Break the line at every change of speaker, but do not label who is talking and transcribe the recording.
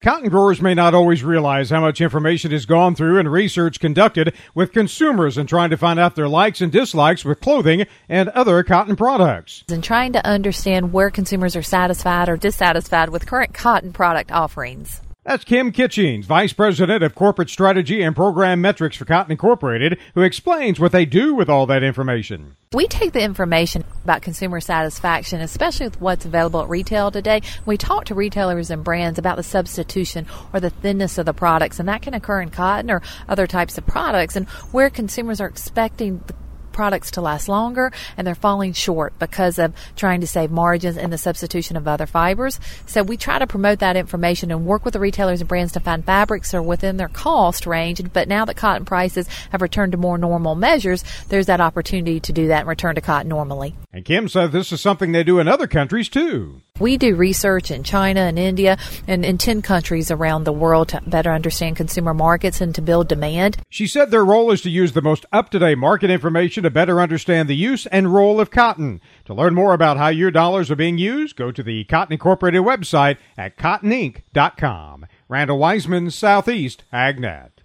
Cotton growers may not always realize how much information has gone through and research conducted with consumers in trying to find out their likes and dislikes with clothing and other cotton products.
And trying to understand where consumers are satisfied or dissatisfied with current cotton product offerings.
That's Kim Kitchings, Vice President of Corporate Strategy and Program Metrics for Cotton Incorporated, who explains what they do with all that information.
We take the information about consumer satisfaction, especially with what's available at retail today. We talk to retailers and brands about the substitution or the thinness of the products, and that can occur in cotton or other types of products, and where consumers are expecting the products to last longer and they're falling short because of trying to save margins and the substitution of other fibers. So we try to promote that information and work with the retailers and brands to find fabrics that are within their cost range. But now that cotton prices have returned to more normal measures, there's that opportunity to do that and return to cotton normally.
And Kim said this is something they do in other countries too.
We do research in China and India and in 10 countries around the world to better understand consumer markets and to build demand.
She said their role is to use the most up-to-date market information to better understand the use and role of cotton. To learn more about how your dollars are being used, go to the Cotton Incorporated website at cottoninc.com. Randall Wiseman, Southeast AgNet.